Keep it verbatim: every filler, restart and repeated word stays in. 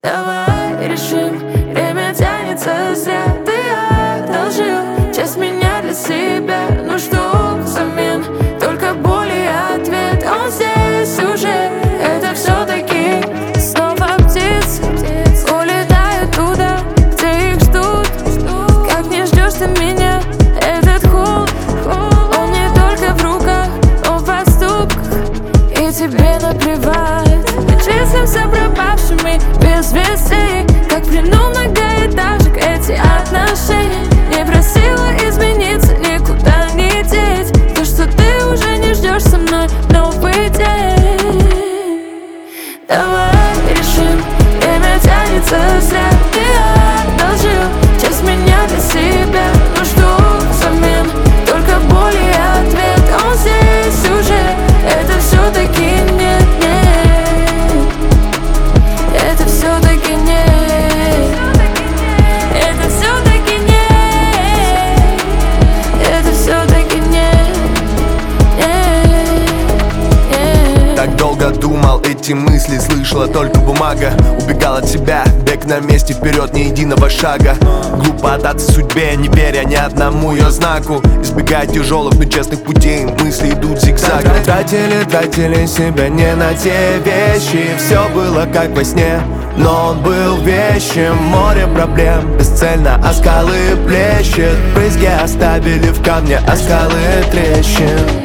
Давай решим, время тянется зря. Ты одолжил часть меня для себя. Ну что взамен? Только боль и ответ. Он здесь уже, это все-таки снова птицы улетают туда, где их ждут. Как не ждешь ты меня, этот холод, он не только в руках, он в поступках. И тебе наплевать. Числимся пропавшими без вестей, как в плену многоэтажек эти отношения. Не просила измениться, никуда не деть то, что ты уже не ждешь со мной новый день. Давай решим, время тянется зря. Ты одолжил часть меня для себя. Ну что взамен? Только боль и ответ. Он здесь уже, это все-таки нет, нет. Это все-таки нет. Это все-таки нет. Это все-таки нет, нет. Так долго думал, эти мысли слышала только бумага. Убегал от себя, бег на месте, вперед ни единого шага. Глупо отдаться судьбе, не веря ни одному ее знаку. Избегая тяжелых, но честных путей, мысли идут зигзагом. Тратили, тратили себя не на те вещи. Все было как во сне, но он был вещим. Море проблем, бесцельно, а скалы плещет. Брызги оставили в камне, а скалы трещин.